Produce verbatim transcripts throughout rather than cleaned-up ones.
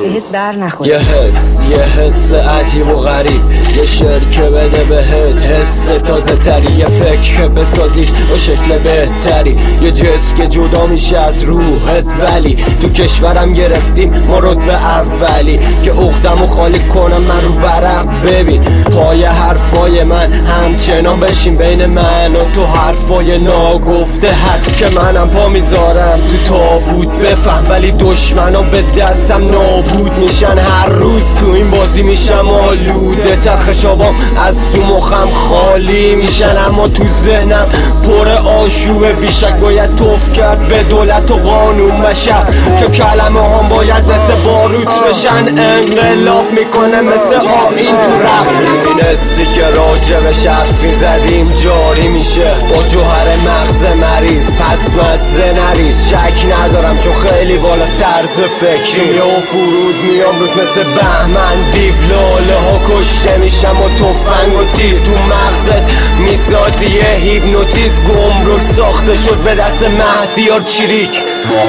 بهت بر نخوره. یه حس یه حس عجیب و غریب، یه شعر که بده بهت حس تازه تری، یه فکر بسازیش با شکل بهتری، یه جسم که جدا میشه از روحت ولی تو کشورم گرفتیم ما رتبه اولی، که عقدمو خالی کنم من رو ورق ببین پای حرفای من همچنان بشین، بین من و تو حرفای ناگفته هست که منم پا میذارم تو تابوت بفهم، ولی دشمنا به دستم نابود میشن، هر روز تو این بازی میشم آلوده، ترخشابام از تو مخم خالی میشن، اما تو ذهنم پر آشوبه، بیشک باید توف کرد به دولت و قانون بشر که کلمه هم باید مثل باروت بشن، انقلاب میکنه مثل آین تو رق. این حسی که راجبش حرفی زدیم جاری میشه با جوهر مغز مریض، پس مزه نریز، شک ندارم چون خیلی بالاست طرز فکری، و فرود میام روت مثل بهمن دیو، لاله ها کشته میشم و تفنگ و تیر تو مغزت میسازی یه هیپنوتیز، گمرک ساخته شد به دست مهدیار چریک.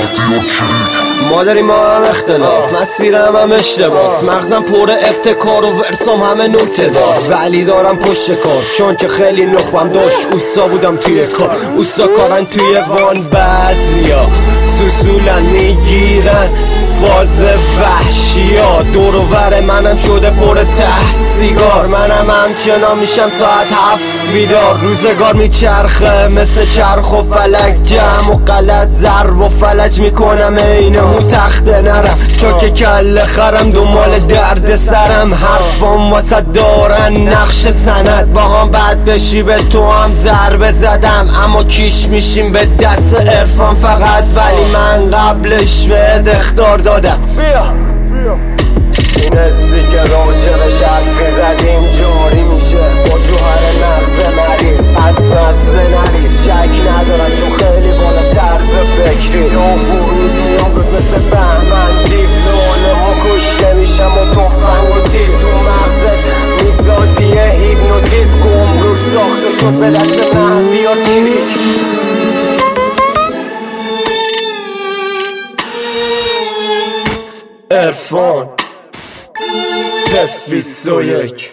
ما داریم ما هم اختلاف، مسیرم هم اشتباس، مغزم پر ابتکار و ورسام همه نکته دار، ولی دارم پشت کار چون که خیلی نخبم داشت، اوستا بودم توی کار، اوستا کارن توی وان، بعضیا سوسولن میگیرن فاز وحشی ها، دور و ور منم شده پر ته سیگار، منم همچنان میشم ساعت هفت بیدار، روزگار میچرخه مثل چرخ و فلک، جمع و غلط ضرب و فلج میکنم اینه اون تخته نرم، چاک کل خرم دنبال درد سرم، حرفام واسه دارن نقش سند، با هم بد بشی به تو هم ضربه زدم، اما کیش میشیم به دست عرفان فقط، ولی من قبلش بهت اخطار دادم. بیا این حسی که راجبش حرفی زدیم جاری میشه با جوهر مغز مریض، پس مزه نریز، شک ندارم چون خیلی بالاست طرز فکری، یا فرود میام روت مثل بهمن دیو، لاله ها کشته میشم و تفنگ و تیر تو مغزت میسازی یه هیپنوتیز، گمرک ساخته شد به دست مهدیار چریک. عرفان صفر بیست و یک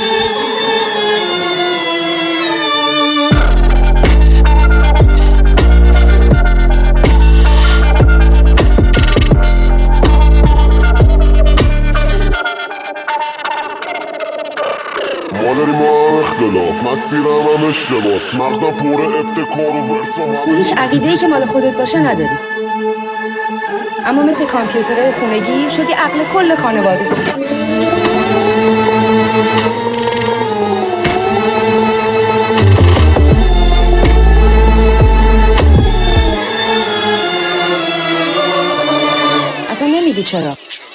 ما داریم ما هم اختلاف، مسیرم هم اشتباس، مغزم پر ابتکار و ورسام تو هیچ عقیده‌ای که مال خودت باشه نداری، اما مثل کامپیوترهای خونگی شدی عقل کل خانواده. اصلا نمیگی چرا؟